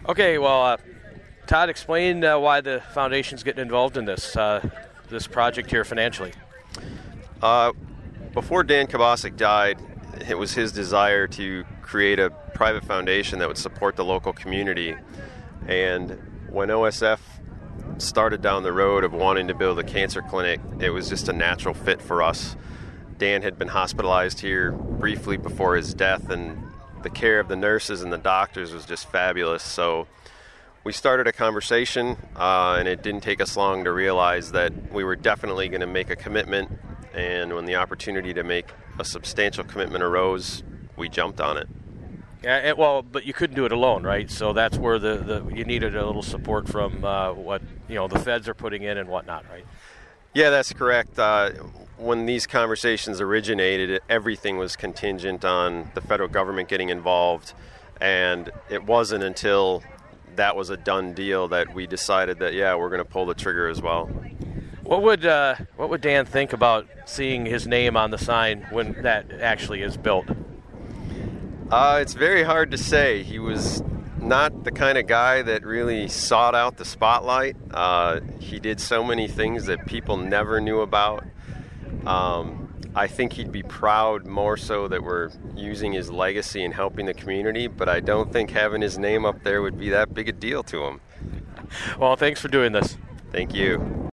Okay, well, Todd, explain why the foundation's getting involved in this project here financially. Before Dan Kabasic died, it was his desire to create a private foundation that would support the local community. And when OSF started down the road of wanting to build a cancer clinic, it was just a natural fit for us. Dan had been hospitalized here briefly before his death, and the care of the nurses and the doctors was just fabulous. So we started a conversation, and it didn't take us long to realize that we were definitely going to make a commitment. And when the opportunity to make a substantial commitment arose, we jumped on it. Yeah, but you couldn't do it alone, right? So that's where you needed a little support from what the feds are putting in and whatnot, right? Yeah, that's correct. When these conversations originated, everything was contingent on the federal government getting involved, and it wasn't until that was a done deal that we decided that, we're going to pull the trigger as well. What would Dan think about seeing his name on the sign when that actually is built? It's very hard to say. He was not the kind of guy that really sought out the spotlight. He did so many things that people never knew about. I think he'd be proud more so that we're using his legacy and helping the community, but I don't think having his name up there would be that big a deal to him. Well, thanks for doing this. Thank you.